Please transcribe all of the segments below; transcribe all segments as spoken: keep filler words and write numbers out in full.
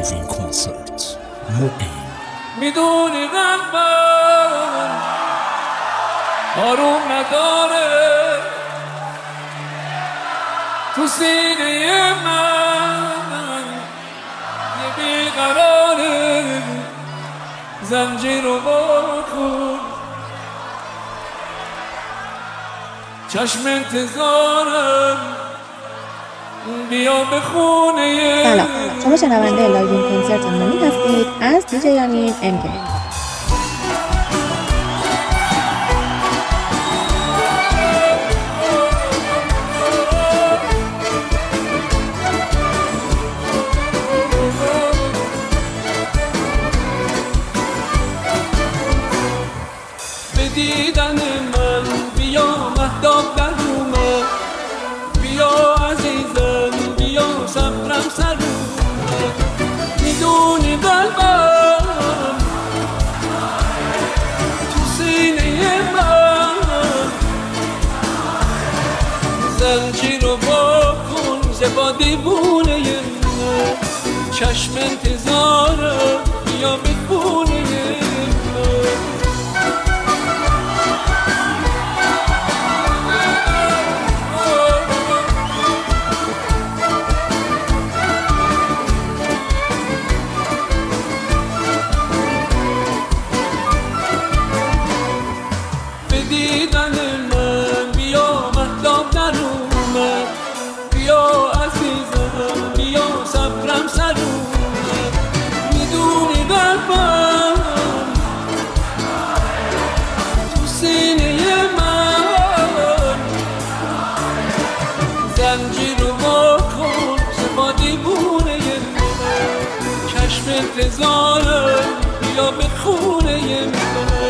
لایو کنسرت معین. میدونی قلبم آروم نداره، تو سینه من یه بیقراره، زنجیر رو بکن، چشم انتظارم بیا به خونه. سلام، شما شنونده لایو کنسرت معین هستید از دیجی یانین ام کی. دیدن من بیا مهتاب در رومه، بیا عزیزم بیا صبرم سر رومه، میدونی قلبم تو سینه من زنجیر رو بکن، زبا دیوونه من، چشم انتظارم بیا به خونه من. دیدن من بیا مهتاب در اومد، بیا عزیزم بیا صبرم سر اومد، میدونی قلبم تو سینه من زنجیر رو بکن، زبا دیوونه من، چشم انتظارم بیا به خونه من.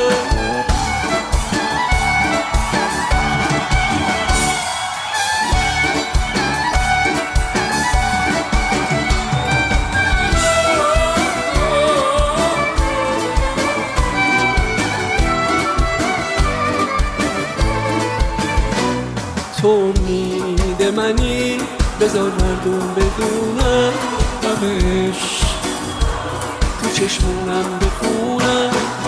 تو میده منی بذار مردم بدونم، غمش تو چشمونم بخونم،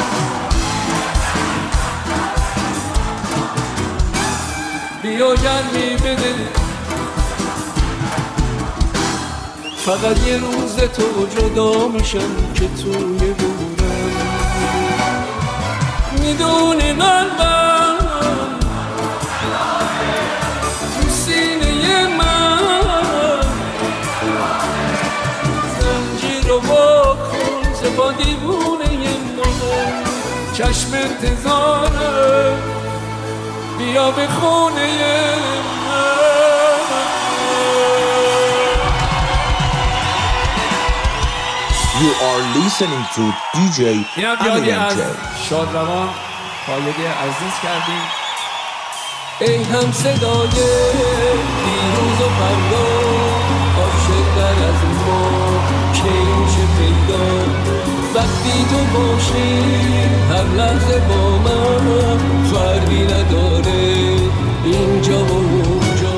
بیا گرمی بده فقط یه روز تو جدا میشم که توی بورم، میدونی قلبم با دیوونه من، چشم انتظاره بیا به خونه من. You are listening to دی جی اینم یادی از شادروان خالقی عزیز کردیم. ای هم صدای دیروز و فردا، عاشق‌تر از ما کی میشه پیدا، وقتی تو باشی هر لحظه با من فرقی نداره اینجا و اونجا.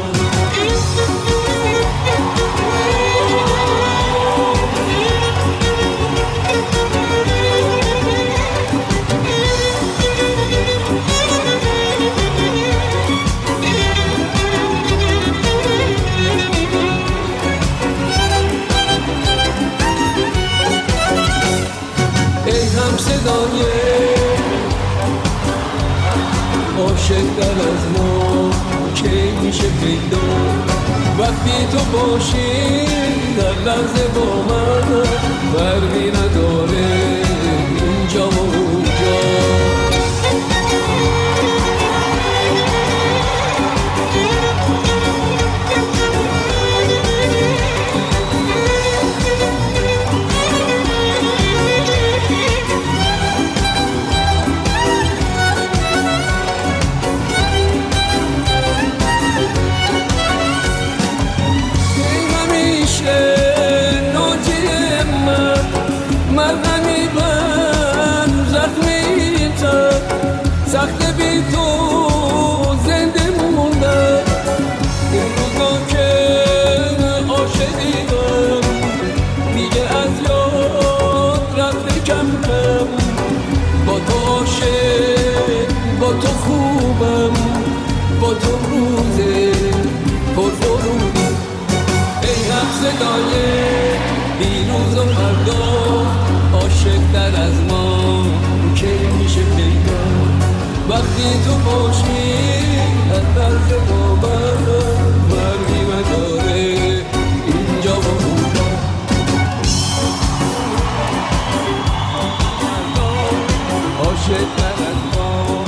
صدای عاشق‌تر از ما کی میشه پیدا، وقتی تو باشی در لحظه با من فرقی نداره اینجا و اونجا. من همی صدای دیروز و فردا عاشق‌تر از ما کی میشه پیدا وقتی تو باشی از طرز باور فرقی نداره اینجا و اونجا عاشق‌تر از ما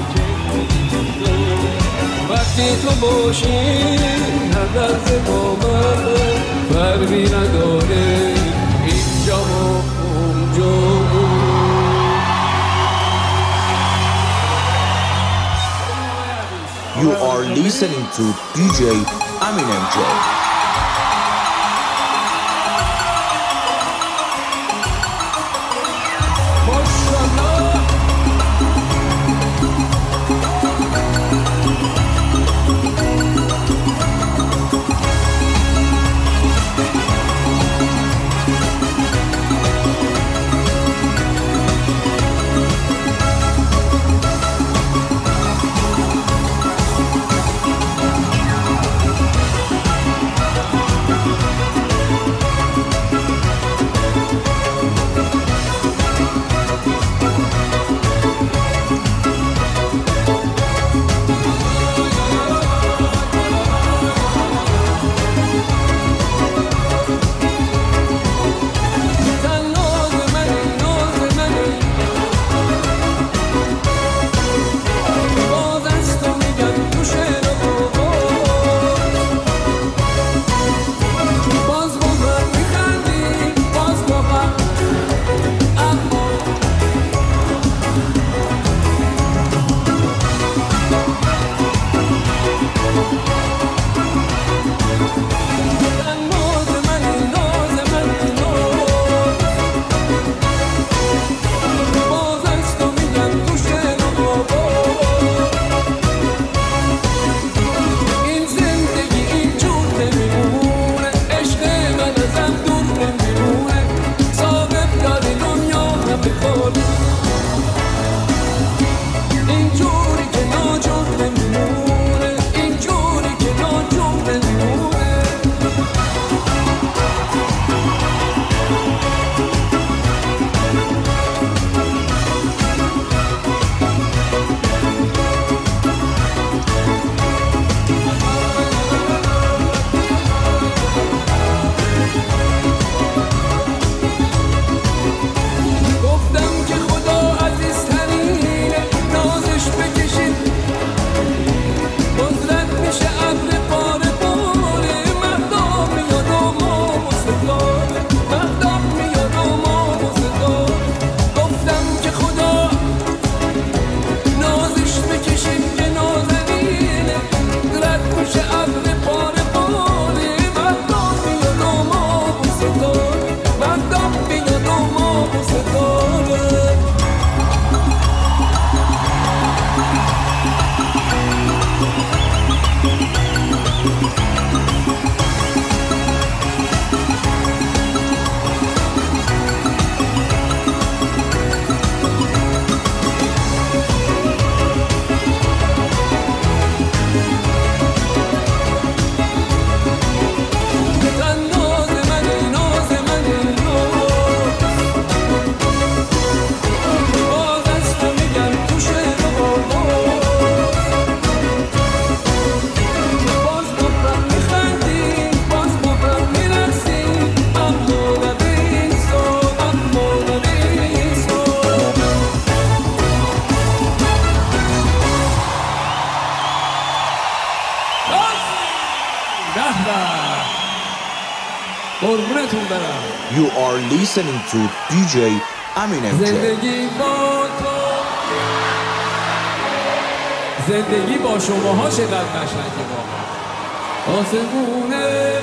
وقتی تو باشی هر طرز باور فرقی نداره اینجا و اونجا You are listening to D J Eminem J. You are listening to D J Eminem J. زندگی با تو زندگی با شماها چقدر قشنگه واقعا آسمونه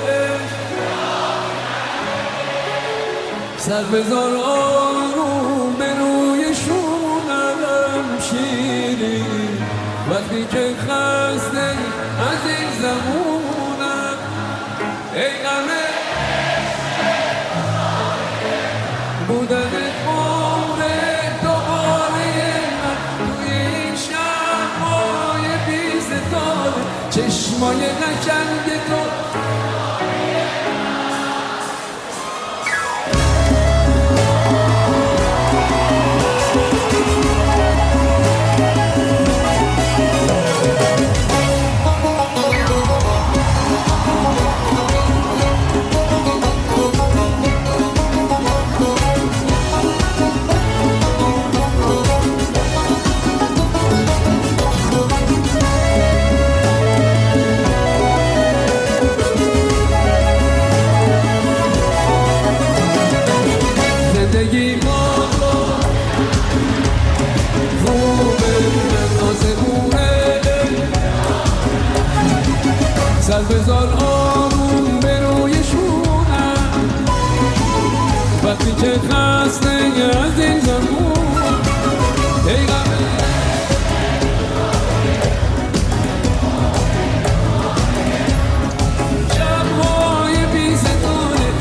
سر بذار آروم به روی شونم شیری وقتی که خسته از این زمونم ای غمه بودنت عمره دوباره من توی این شب‌های بی ستاره چشمای قشنگ تو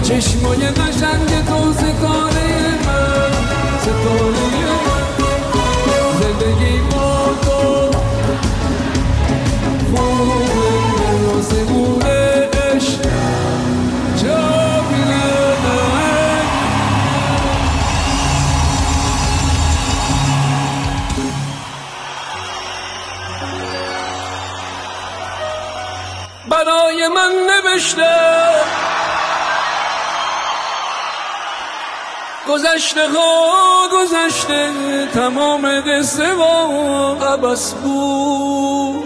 چشمای قشنگ تو ستاره من، ستاره من، زندگی با تو خوبه، آسمون عشق جا بیاره. برای من نوشته گذشته ها گذشته، تمام قصه و عبس بود.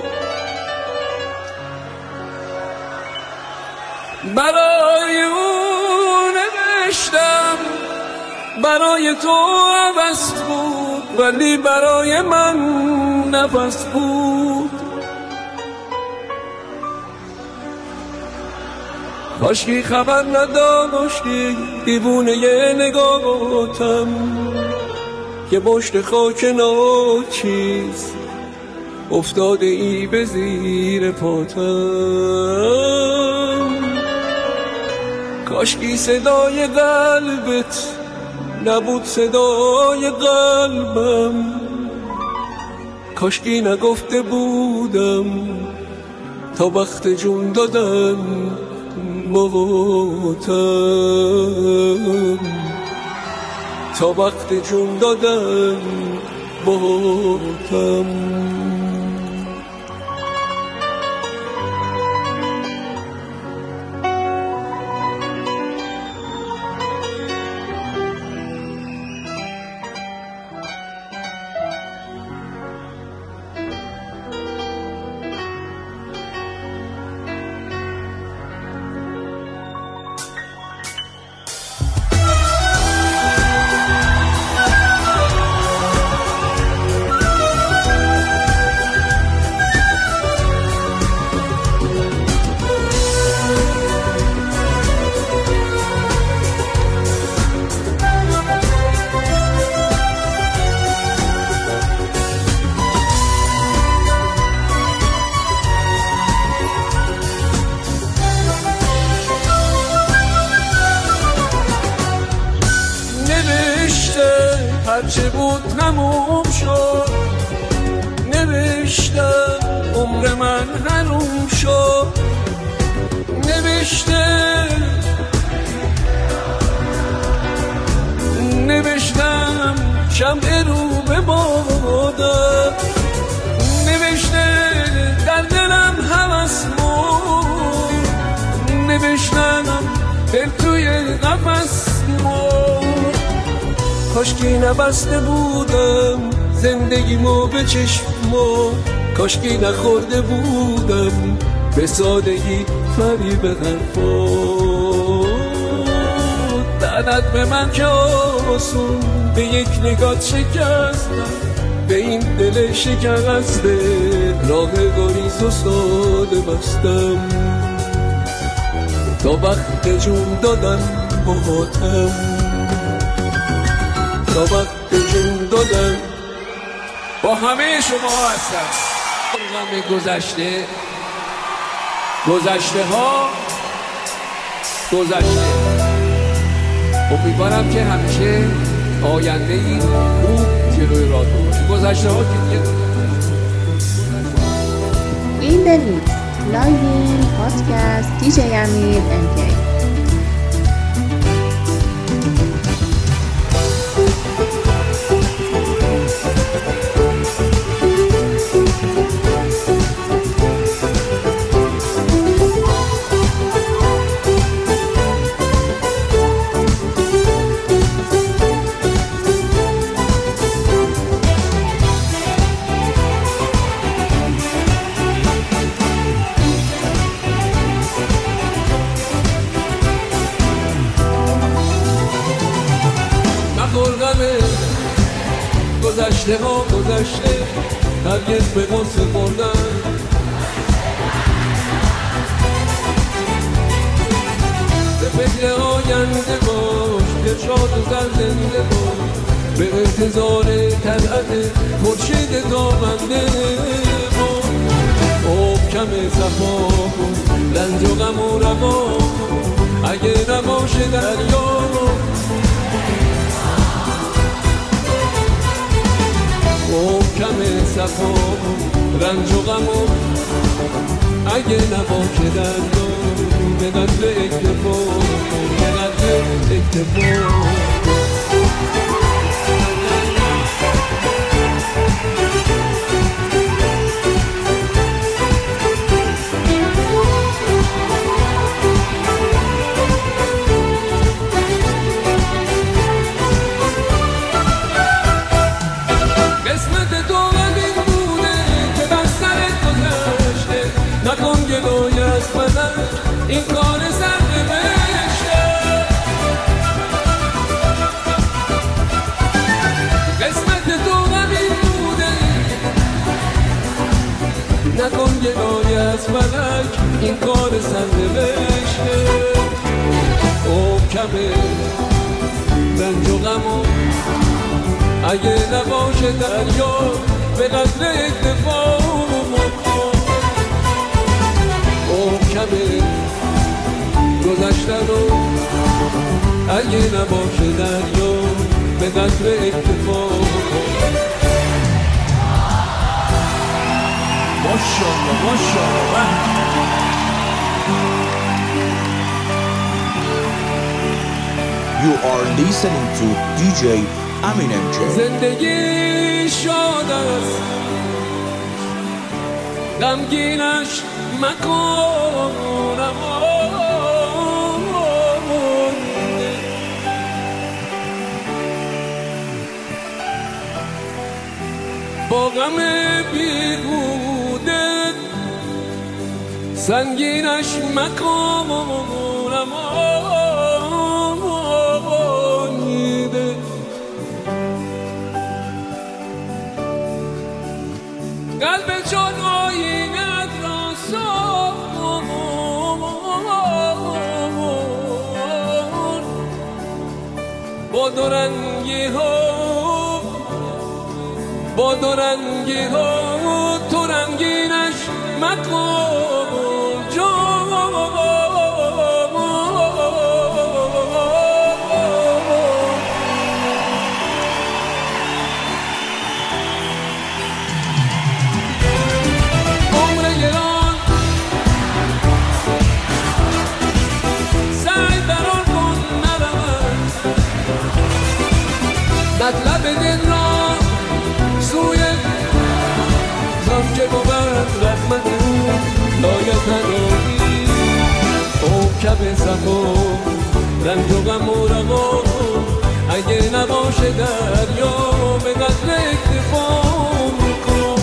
برای اون نوشتم برای تو عبس بود، ولی برای من نفس بود. کاشکی خبر نداشتی دیوونه یه نگاهتم که پشت خاک ناچیز افتاده ای به زیر پاتم. کاشکی صدای قلبت نبود صدای قلبم، کاشکی نگفته بودم تا وقت جون دادن موتم، تا وقت جون دادن موتم. هرچه بود تموم شد، نوشتم عمر من حروم شد. نوشته نوشتم شمع رو به بادم، نوشته در دلم هوس مرد، نوشتم دل توی قفس مرد. کاشکی نبسته بودم زندگیمو به چشمو، کاشکی نخورده بودم به سادگی فریب حرفات. لعنت به من که آسون به یک نگات شکستم، به این دل شکسته راه گریز و ساده بستم. تا وقت جون دادن باهاتم، تا وقت جون دادن با همه شما هستم. غم گذشته گذشته ها گذشته، امیدوارم که همیشه آینده ای خوب جلوی راه باشه. گذشته ها که دیگه این the Mix لایو پادکست دیجی امیر ام کی. گذشته ها گذشته، هرگز به قصه خوردن. به فکر آینده باش، دلشاد و سرزنده باش، به انتظار طلعت خورشید تابنده باش. محکم صفا کن رنج و غم و روا کن، اگه نباشه در دریا محکم صفا رنج و غمو اگه نباشه دریا به قدر اکتفا به قدر اکتفا این کار سرنوشته قسمت تو همین بوده نکن گلای از فلک این کار سرنوشته محکم رنج و غمو اگه نباشه دریا به قدر اکتفا محکم گذشته رو اگه نباشه دریا به قدر اکتفا ماشاءالله ماشاءالله You are listening to دی جی Aminem J. زندگی شاد است غمگینش مکنم با غم بیهوده سنگینش مکنم قلب چون آینت را ساخت با دو رنگی ها با دو رنگی ها تو رنگینش مکن جان مطلب دل را سوی زم که بود رحمت او لایه تنانی محکم صفا رنج و غم و روا اگه نباشه دریا به قدر اکتفا میکن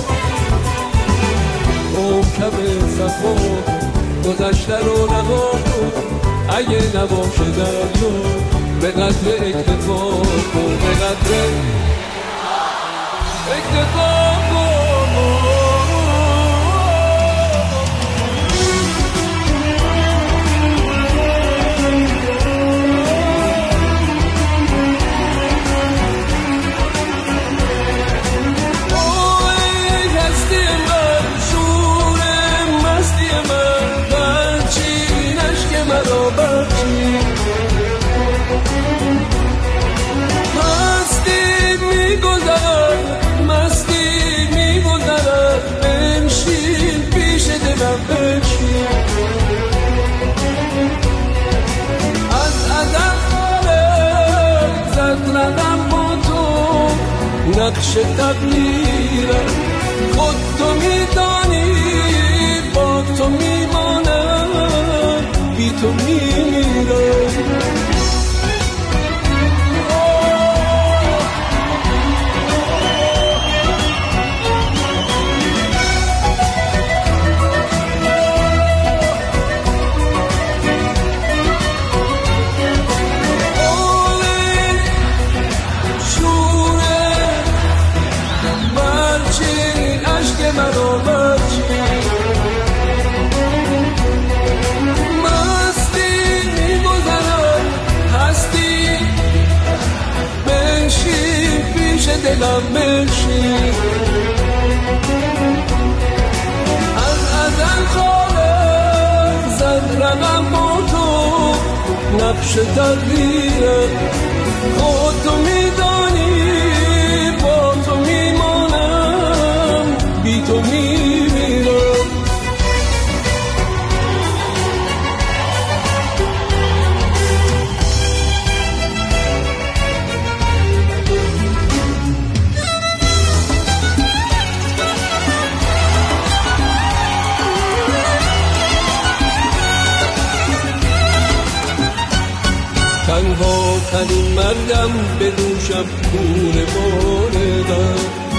محکم صفا گذشته رو رها کن اگه نباشه دریا به قدر اکتفا کن به قدر اکتفا نقش تقدیرم خود تو میدانی با تو میمانم بی تو میمیرم دلم بشی از ازل خالق زد رقم با تو نقش تقدیرم خود تو میدانی با تو میمانم بی تو میمیرم تنها ترین مردم به دوشم کور بارم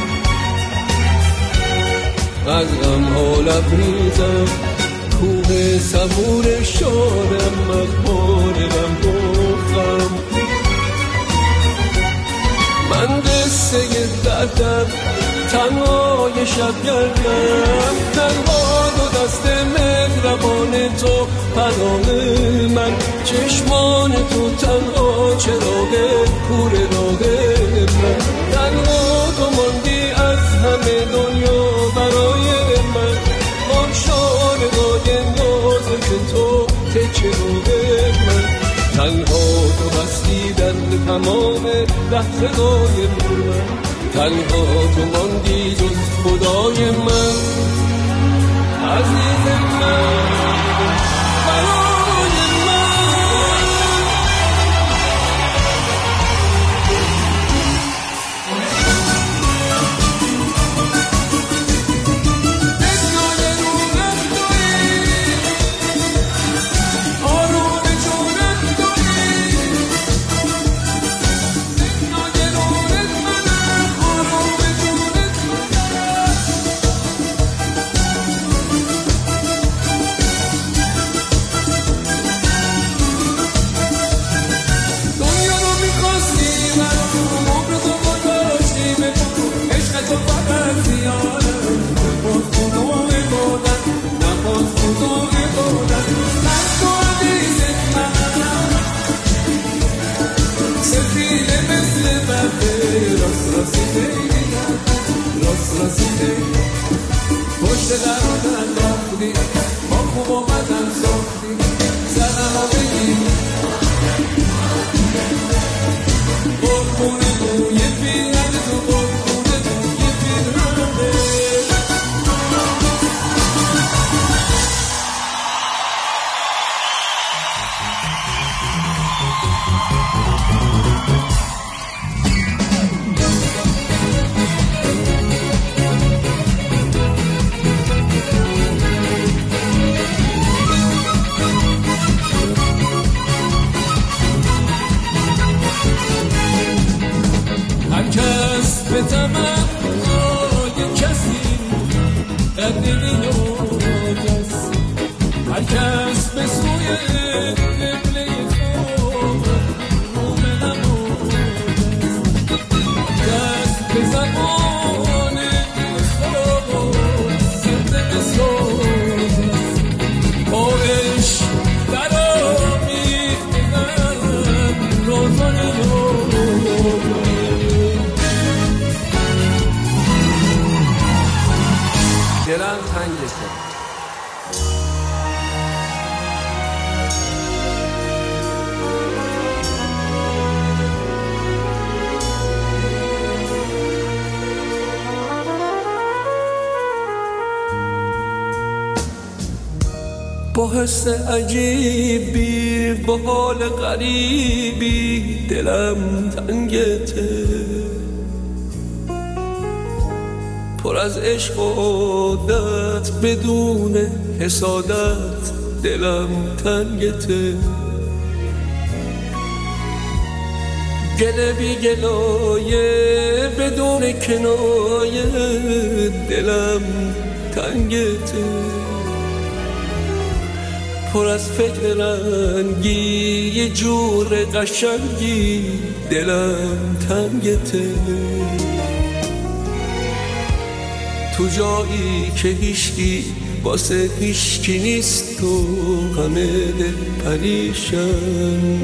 از غم ها لبریزم کوه صبور شارم مغبارم گفتم من قصه دردم تنهای شب گردم تنها دو دست مهربان تو پناه من چشمان تو تنها چراغ کور راه من تنها تو ماندی از همه دنیا برای من آن شارگاه نازک تو تکه راه من تنها تو هستی در تمام لحظه‌های من تنها تو ماندی جز خدای من عزیز من برای من دنیای نورم تویی آروم جونم تویی دنیای نورت منم آروم جونت منم دنیا رو می‌خواستی برام عمر تو گذاشتی بگو عشق تو فقط زیادم نخواست بود و عبادت نخواست بود و عبادت من تو عزیزت منم سفیده مثل برده راست راسیده راست راسیده پشت در رو انداختی با خوب و بدم ساختی زدم و بگی قربونه تو یه پیرنه تو قربونه تو یه پیرنه هر کس به تمنای کسی در دلی ناجست هر کس به سوی قبله خود روم نماجست کس به زبان خود زنده بسازست با عشق در آمیختن رازان ناجست دلم تنگ شد با حس عجیبی با حال غریبی دلم تنگته پر از عشق و عادت بدون حسادت دلم تنگته گله بی گلایه بدون کنایه دلم تنگته پر از فکر رنگی یه جور قشنگی دلم تنگته تو جایی که هیچکی واسه هیچکی نیست تو همه دل پریشان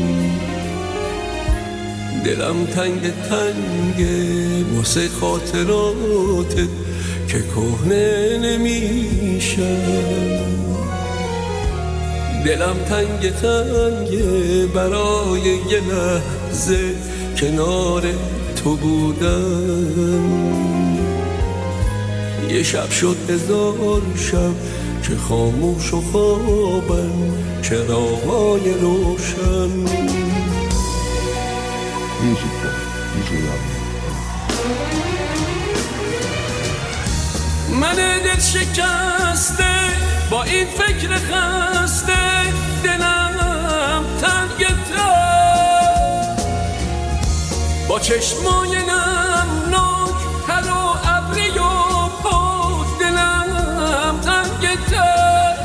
دلم تنگ تنگه واسه خاطراتت که کهنه نمیشن دلم تنگ تنگه برای یه لحظه کنار تو بودم. یه شب شد هزار شب که خاموش و خوابن چراغای روشن. من دل شکسته با این فکر خسته دلم تنگته، با چشمای نمناک تر و ابری و پاک دلم تنگته.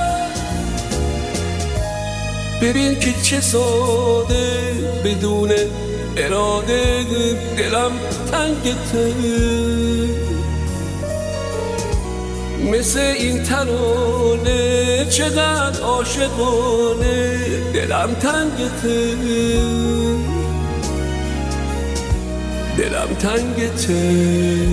ببین که چه ساده بدون اراده دلم تنگته، مثل این ترانه چقدر عاشقانه دلم تنگته، دلم تنگته.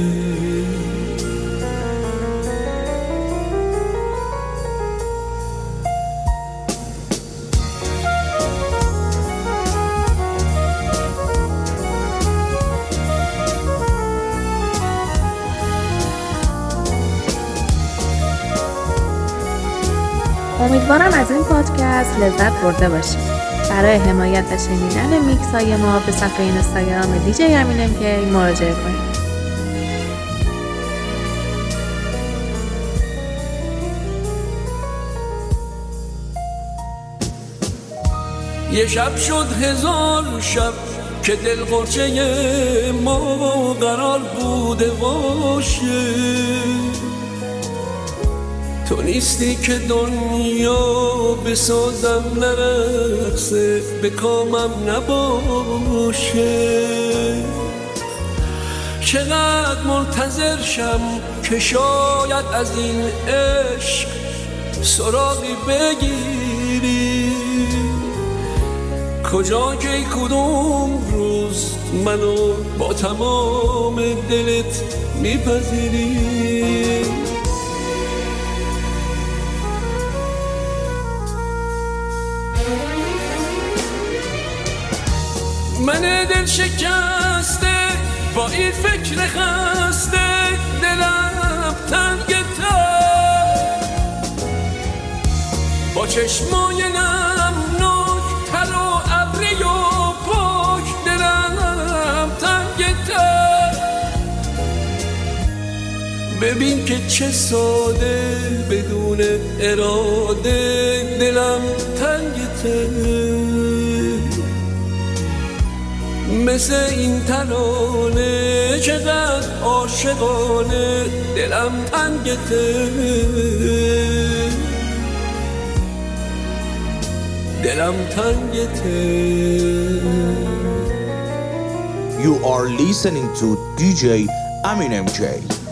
امیدوارم از این پادکست لذت برده باشید. برای حمایت و شنیدن میکس های ما به صفحه اینستاگرام دیجی امین ام کی مراجعه کنید. یه شب شد هزار شب که دل قرچه ما قرار بوده باشه. تو نیستی که دنیا بسازم نرقصه به کامم نباشه. چقدر منتظر شم که شاید از این عشق سراغی بگیری، کجا که کدوم روز منو با تمام دلت میپذیری. من دل شکسته با این فکر خسته دلم تنگته، با چشمای نمناک تر و ابری و پاک دلم تنگته. ببین که چه ساده بدون اراده دلم تنگته، مثل این ترانه چقدر عاشقانه دلم تنگته، دلم تنگته. You are listening to دی جی Amin ام جی.